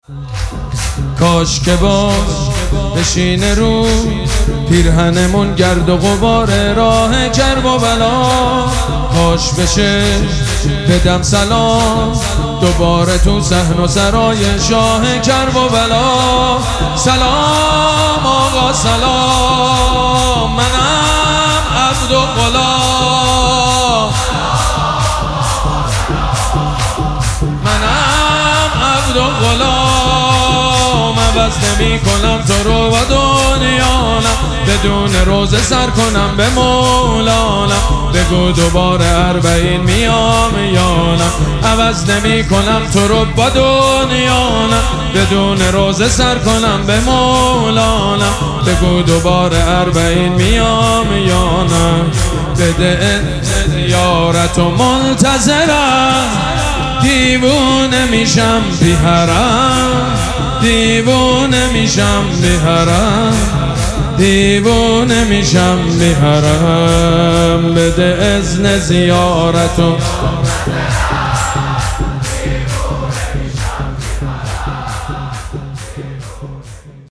کاش که باز بشینه رو پیرهنمون گرد و غبار راه کرب و بلا. کاش بشه بدم سلام دوباره تو صحن و سرای شاه کرب و بلا. سلام آقا سلام، منم عبد و غلام، منم عبد و غلام. عوض نمی کنم تو رو و دنیانم، بدون روزه سر کنم به مولانم. بگو دوباره 40 میام یانم. عوض نمی کنم تو رو با دنیانم، بدون روزه سر کنم به مولانم. بگو دوباره 40 میام یانم. بده زیارت و منتظرم، دیوونه میشم بی حرم، دیوونه میشم بی حرم، دیوونه میشم بی حرم. بده اذن زیارت و